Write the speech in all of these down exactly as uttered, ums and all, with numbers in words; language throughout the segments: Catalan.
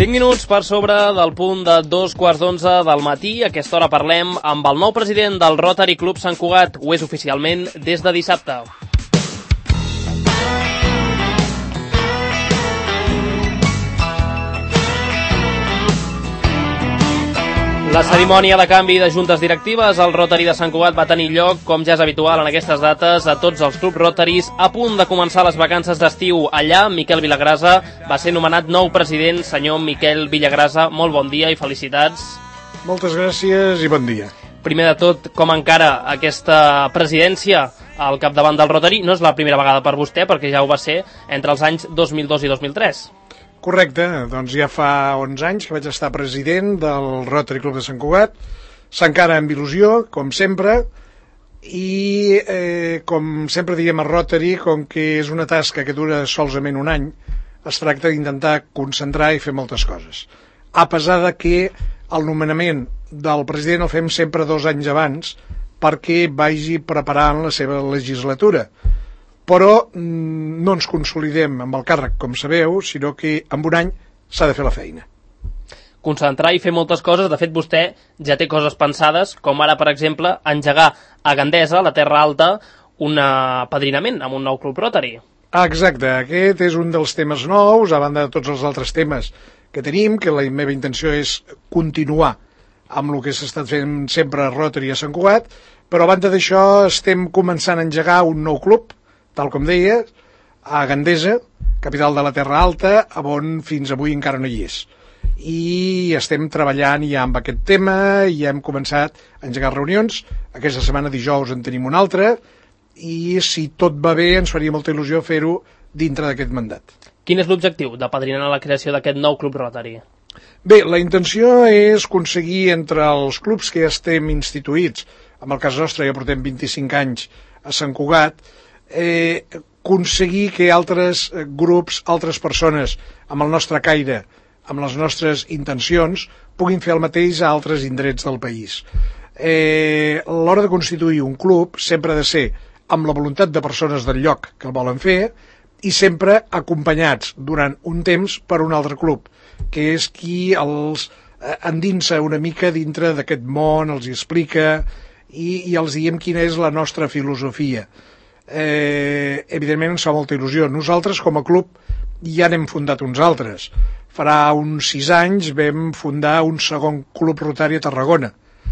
cinc minuts per sobre del punt de dos quarts d'onze del matí. A aquesta hora parlem amb el nou president del Rotary Club Sant Cugat. Ho és oficialment des de dissabte. La cerimònia de canvi de juntes directives al Rotary de Sant Cugat va tenir lloc, com ja és habitual en aquestes dates, a tots els clubs Rotarys a punt de començar les vacances d'estiu. Allà, Miquel Vilagrasa va ser nomenat nou president. Senyor Miquel Vilagrasa, molt bon dia i felicitats. Moltes gràcies i bon dia. Primer de tot, com encara aquesta presidència al capdavant del Rotary? No és la primera vegada per vostè, perquè ja ho va ser entre els anys dos mil dos i dos mil tres. Correcte, doncs ja fa onze anys que vaig estar president del Rotary Club de Sant Cugat, s'encara amb il·lusió, com sempre, i eh, com sempre diem a Rotary, com que és una tasca que dura solament un any, es tracta d'intentar concentrar i fer moltes coses. A pesar de que el nomenament del president el fem sempre dos anys abans, perquè vagi preparant la seva legislatura. Però no ens consolidem amb el càrrec, com sabeu, sinó que en un any s'ha de fer la feina. Concentrar i fer moltes coses. De fet, vostè ja té coses pensades, com ara, per exemple, engegar a Gandesa, la Terra Alta, un apadrinament amb un nou club Rotary. Ah, exacte. Aquest és un dels temes nous, a banda de tots els altres temes que tenim, que la meva intenció és continuar amb el que s'ha estat fent sempre a Rotary a Sant Cugat, però a banda d'això estem començant a engegar un nou club, tal com deia, a Gandesa, capital de la Terra Alta, on fins avui encara no hi és. I estem treballant ja amb aquest tema, i hem començat a engegar reunions. Aquesta setmana, dijous, en tenim una altra, i si tot va bé ens faria molta il·lusió fer-ho dintre d'aquest mandat. Quin és l'objectiu d'apadrinar la creació d'aquest nou club Rotary? Bé, la intenció és aconseguir entre els clubs que ja estem instituïts, en el cas nostre ja portem vint-i-cinc anys a Sant Cugat, Eh, aconseguir que altres grups, altres persones amb el nostre caire, amb les nostres intencions, puguin fer el mateix a altres indrets del país. Eh, a l'hora de constituir un club sempre ha de ser amb la voluntat de persones del lloc que el volen fer i sempre acompanyats durant un temps per un altre club, que és qui els endinsa una mica dintre d'aquest món, els hi explica i, i els diem quina és la nostra filosofia. Eh, evidentment ens fa molta il·lusió. Nosaltres com a club ja n'hem fundat uns altres. Farà uns sis anys vam fundar un segon club Rotary a Tarragona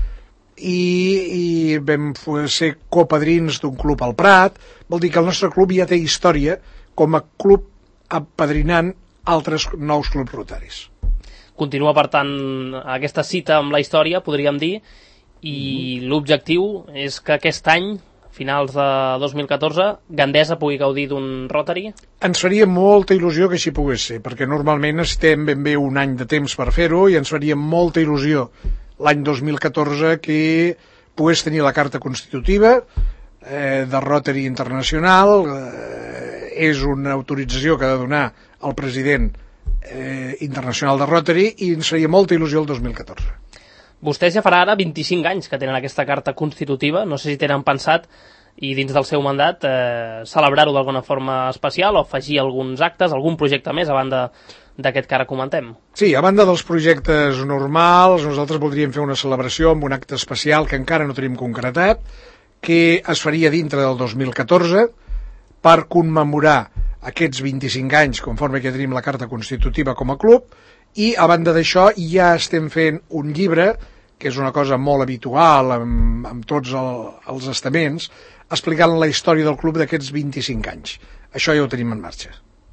i, i vam ser copadrins d'un club al Prat. Vol dir que el nostre club ja té història com a club apadrinant altres nous clubs Rotaris. Continua, per tant, aquesta cita amb la història, podríem dir, i mm-hmm. l'objectiu és que aquest any, finals de dos mil catorze, Gandesa pugui gaudir d'un Rotary? Ens faria molta il·lusió que així pogués ser, perquè normalment estem ben bé un any de temps per fer-ho i ens faria molta il·lusió l'any dos mil catorze que pogués tenir la carta constitutiva eh, de Rotary Internacional. Eh, és una autorització que ha de donar el president eh, internacional de Rotary i ens faria molta il·lusió el dos mil catorze. Vostès ja farà ara vint-i-cinc anys que tenen aquesta carta constitutiva. No sé si tenen pensat, i dins del seu mandat, eh, celebrar-ho d'alguna forma especial o afegir alguns actes, algun projecte més, a banda d'aquest que ara comentem. Sí, a banda dels projectes normals, nosaltres voldríem fer una celebració amb un acte especial que encara no tenim concretat, que es faria dintre del dos mil catorze per commemorar aquests vint-i-cinc anys conforme que tenim la carta constitutiva com a club, i a banda d'això ja estem fent un llibre que és una cosa molt habitual amb, amb tots el, els estaments, explicant la història del club d'aquests vint-i-cinc anys. Això ja ho tenim en marxa.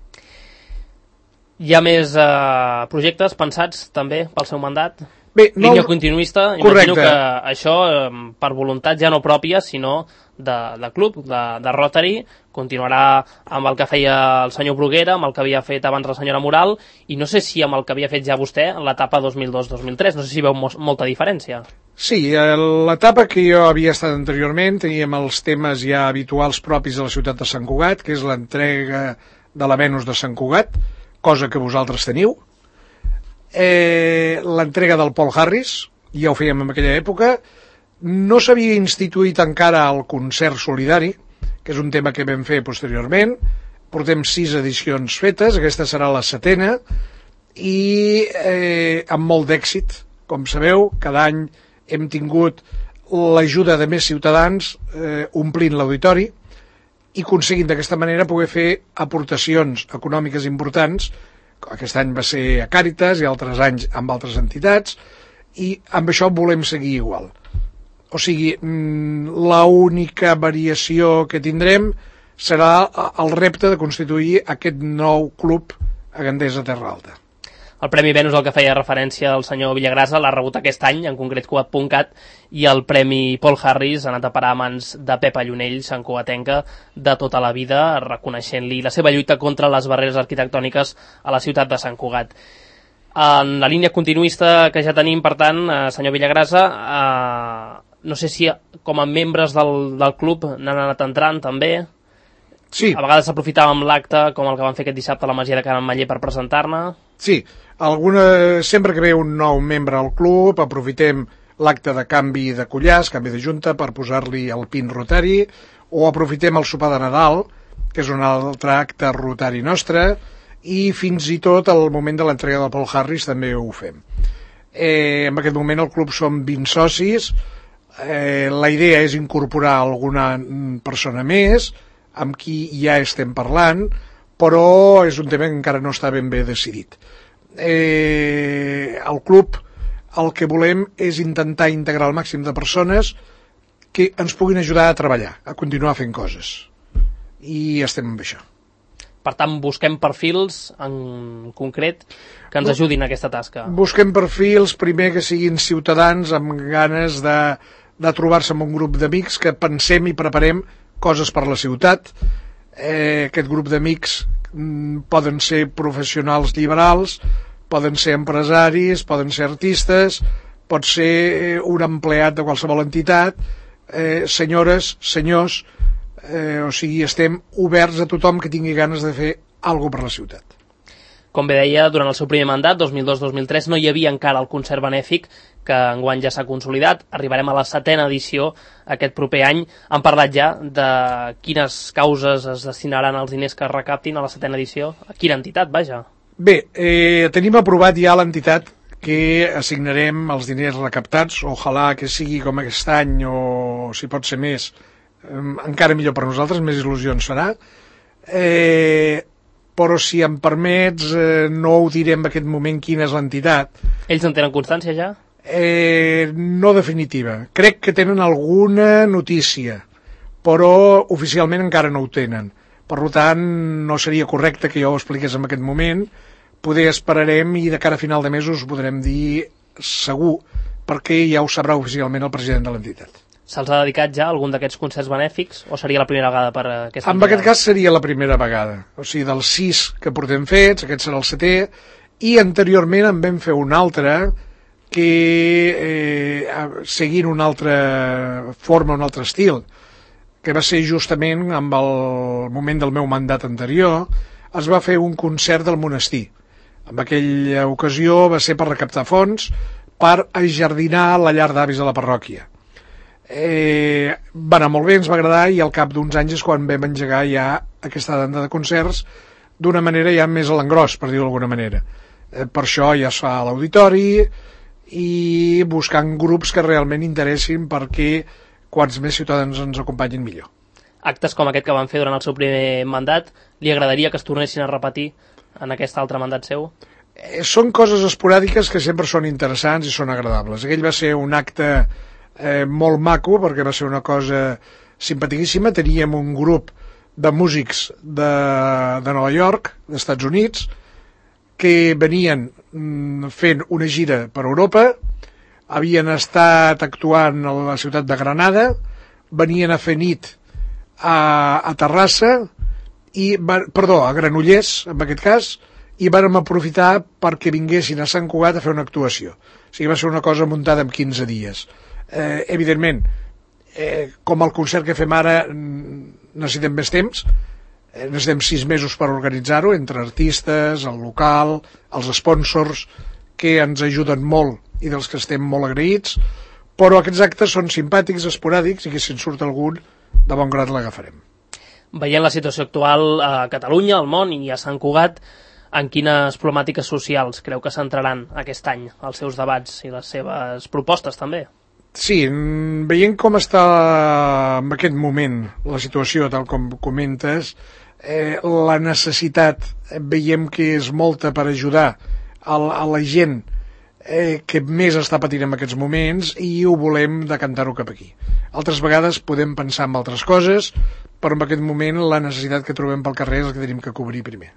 Hi ha més eh, projectes pensats també pel seu mandat? Bé, no... Línia continuista, imagino que això eh, per voluntat ja no pròpia, sinó de, de club, de, de Rotary, continuarà amb el que feia el senyor Bruguera, amb el que havia fet abans la senyora Moral, i no sé si amb el que havia fet ja vostè en l'etapa dos mil dos dos mil tres, no sé si veu mo molta diferència. Sí, l'etapa que jo havia estat anteriorment teníem els temes ja habituals propis de la ciutat de Sant Cugat, que és l'entrega de la Venus de Sant Cugat, cosa que vosaltres teniu, eh, l'entrega del Paul Harris, ja ho fèiem en aquella època, no s'havia instituït encara el concert solidari, que és un tema que vam fer posteriorment, portem sis edicions fetes, aquesta serà la setena, i eh, amb molt d'èxit. Com sabeu, cada any hem tingut l'ajuda de més ciutadans eh, omplint l'auditori i aconseguint d'aquesta manera poder fer aportacions econòmiques importants. Aquest any va ser a Càritas i altres anys amb altres entitats, i amb això volem seguir igual. O sigui, l'única variació que tindrem serà el repte de constituir aquest nou club a Gandesa Terra Alta. El Premi Venus, al que feia referència el senyor Villagrasa, l'ha rebut aquest any, en concret Cugat punt cat, i el Premi Paul Harris ha anat a parar a mans de Pepa Llunell, santcugatenca de tota la vida, reconeixent-li la seva lluita contra les barreres arquitectòniques a la ciutat de Sant Cugat. En la línia continuista que ja tenim, per tant, eh, senyor Villagrasa, eh, no sé si com a membres del, del club n'han anat entrant també. Sí. A vegades aprofitàvem l'acte, com el que van fer aquest dissabte a la Masia de Can Ametller, per presentar-ne. Sí, alguna, sempre que ve un nou membre al club aprofitem l'acte de canvi de collars, canvi de junta, per posar-li el pin rotari, o aprofitem el sopar de Nadal, que és un altre acte rotari nostre, i fins i tot al moment de l'entrega del Paul Harris també ho fem. Eh, en aquest moment al club som vint socis, eh, la idea és incorporar alguna persona més, amb qui ja estem parlant, però és un tema que encara no està ben bé decidit. Eh, el club, el que volem és intentar integrar el màxim de persones que ens puguin ajudar a treballar, a continuar fent coses. I estem amb això. Per tant, busquem perfils en concret que ens ajudin a aquesta tasca. Busquem perfils, primer, que siguin ciutadans amb ganes de, de trobar-se amb un grup d'amics, que pensem i preparem coses per la ciutat. Eh, aquest grup d'amics mm, poden ser professionals liberals, poden ser empresaris, poden ser artistes, pot ser un empleat de qualsevol entitat, eh, senyores, senyors, eh, o sigui, estem oberts a tothom que tingui ganes de fer alguna cosa per la ciutat. Com bé deia, durant el seu primer mandat, dos mil dos dos mil tres, no hi havia encara el concert benèfic, que enguany ja s'ha consolidat. Arribarem a la setena edició aquest proper any. Han parlat ja de quines causes es destinaran els diners que es recaptin a la setena edició? A quina entitat, vaja? Bé, eh, tenim aprovat ja l'entitat que assignarem els diners recaptats. Ojalà que sigui com aquest any, o si pot ser més, eh, encara millor per nosaltres, més il·lusió ens farà. Eh... però si em permets, eh, no ho direm en aquest moment quina és l'entitat. Ells en tenen constància ja? Eh, no definitiva. Crec que tenen alguna notícia, però oficialment encara no ho tenen. Per tant, no seria correcte que jo ho expliqués en aquest moment. Poder esperarem i de cara a final de mesos ho podrem dir segur, perquè ja ho sabrà oficialment el president de l'entitat. Se'ls ha dedicat ja algun d'aquests concerts benèfics o seria la primera vegada per aquesta En entitat? aquest cas seria la primera vegada. O sigui, dels sis que portem fets, aquest serà el setè, i anteriorment en vam fer un altre que, eh, seguint una altra forma, un altre estil, que va ser justament amb el moment del meu mandat anterior, es va fer un concert del monestir. En aquella ocasió va ser per recaptar fons per ajardinar la llar d'avis de la parròquia. Eh, va anar molt bé, ens va agradar, i al cap d'uns anys és quan vam engegar ja aquesta tanda de concerts d'una manera ja més a l'engròs, per dir-ho d'alguna manera. Eh, per això ja es fa a l'auditori i buscant grups que realment interessin, perquè quants més ciutadans ens acompanyin millor. Actes com aquest que van fer durant el seu primer mandat, li agradaria que es tornessin a repetir en aquest altre mandat seu? Eh, són coses esporàdiques que sempre són interessants i són agradables. Aquell va ser un acte Eh, molt maco, perquè va ser una cosa simpaticíssima. Teníem un grup de músics de, de Nova York, dels Estats Units, que venien mm, fent una gira per Europa, havien estat actuant a la ciutat de Granada, venien a fer nit a, a Terrassa, i va, perdó, a Granollers, en aquest cas, i vàrem aprofitar perquè vinguessin a Sant Cugat a fer una actuació. O sigui, va ser una cosa muntada en quinze dies. Eh, evidentment, eh, com el concert que fem ara, necessitem més temps, eh, necessitem sis mesos per organitzar-ho, entre artistes, el local, els sponsors, que ens ajuden molt i dels que estem molt agraïts, però aquests actes són simpàtics, esporàdics, i que si en surt algun, de bon grat l'agafarem. Veient la situació actual a Catalunya, al món i a Sant Cugat, en quines problemàtiques socials creu que centraran aquest any els seus debats i les seves propostes també? Sí, veient com està en aquest moment la situació, tal com comentes, eh, la necessitat veiem que és molta per ajudar a la, a la gent eh, que més està patint en aquests moments, i ho volem decantar-ho cap aquí. Altres vegades podem pensar en altres coses, però en aquest moment la necessitat que trobem pel carrer és el que tenim que cobrir primer.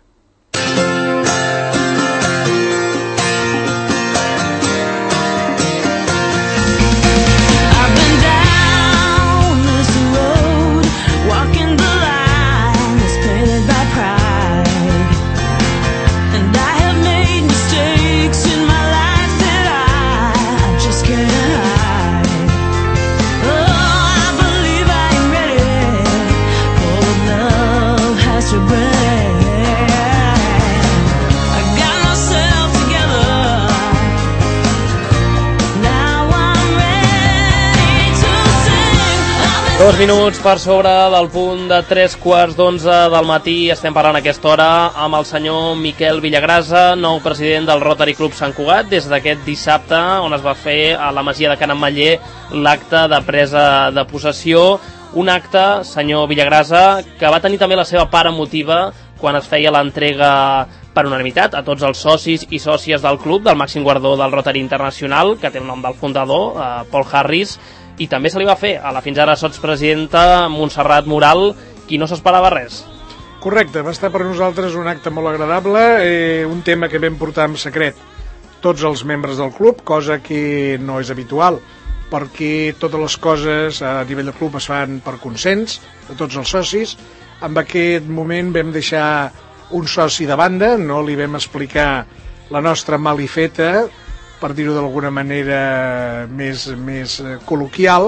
Dos minuts per sobre del punt de tres quarts d'onze del matí. Estem parlant a aquesta hora amb el senyor Miquel Villagrasa, nou president del Rotary Club Sant Cugat, des d'aquest dissabte, on es va fer a la Masia de Can Ametller l'acte de presa de possessió. Un acte, senyor Villagrasa, que va tenir també la seva part emotiva quan es feia l'entrega per unanimitat a tots els socis i sòcies del club, del màxim guardó del Rotary Internacional, que té el nom del fundador, eh, Paul Harris, i també se li va fer a la fins ara sotspresidenta Montserrat Moral, qui no s'esperava res. Correcte, va estar per nosaltres un acte molt agradable, eh, un tema que vam portar en secret tots els membres del club, cosa que no és habitual, perquè totes les coses a nivell del club es fan per consens de tots els socis. En aquest moment vam deixar un soci de banda, no li vam explicar la nostra malifeta, per dir-ho d'alguna manera més, més col·loquial,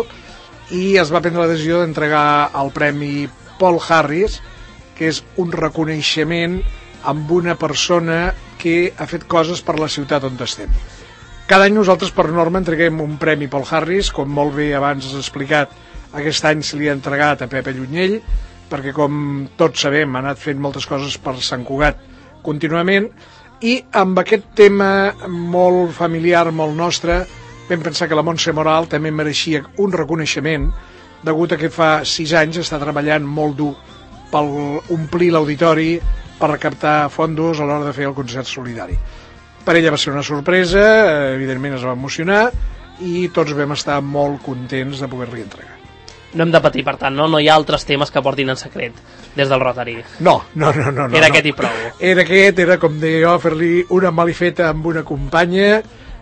i es va prendre la decisió d'entregar el Premi Paul Harris, que és un reconeixement amb una persona que ha fet coses per la ciutat on estem. Cada any nosaltres per norma entreguem un Premi Paul Harris, com molt bé abans has explicat, aquest any se li ha entregat a Pepe Llunyell, perquè com tots sabem ha anat fent moltes coses per Sant Cugat contínuament, i amb aquest tema molt familiar, molt nostre, vam pensar que la Montse Moral també mereixia un reconeixement, degut a que fa sis anys està treballant molt dur per omplir l'auditori, per recaptar fondos a l'hora de fer el concert solidari. Per ella va ser una sorpresa, evidentment es va emocionar, i tots vam estar molt contents de poder-li entregar. No hem de patir, per tant, no? No hi ha altres temes que portin en secret des del Rotary. No, no, no. no era no. aquest i prou. Era aquest, era com deia jo, fer-li una malifeta amb una companya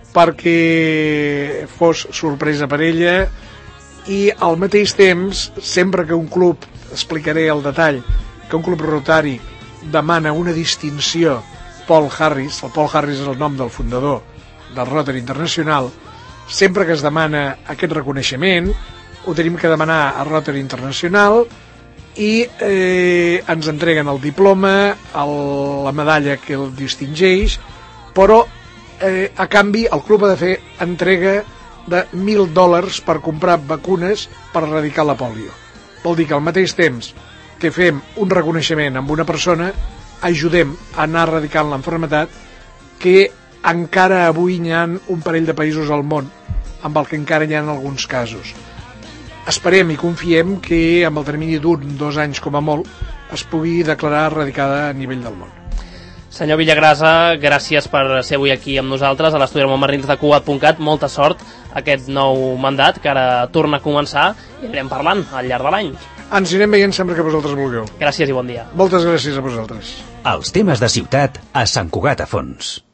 perquè fos sorpresa per ella, i al mateix temps, sempre que un club, explicaré el detall, que un club Rotary demana una distinció Paul Harris, el Paul Harris és el nom del fundador del Rotary Internacional, sempre que es demana aquest reconeixement, ho tenim que demanar a Rotary Internacional, i eh, ens entreguen el diploma, el, la medalla que el distingeix, però eh, a canvi el club ha de fer entrega de mil dòlars per comprar vacunes per erradicar la pòlio. Vol dir que al mateix temps que fem un reconeixement amb una persona, ajudem a anar erradicant l'enfermetat, que encara avui hi ha un parell de països al món amb el que encara hi ha alguns casos. Esperem i confiem que amb el termini d'un, dos anys com a molt, es pugui declarar erradicada a nivell del món. Senyor Villagrasa, gràcies per ser avui aquí amb nosaltres a l'estudi del Montmarins de Cugat punt cat. Molta sort aquest nou mandat, que ara torna a començar, i anirem parlant al llarg de l'any. Ens anirem veient sempre que vosaltres vulgueu. Gràcies i bon dia. Moltes gràcies a vosaltres. Els temes de ciutat a Sant Cugat a fons.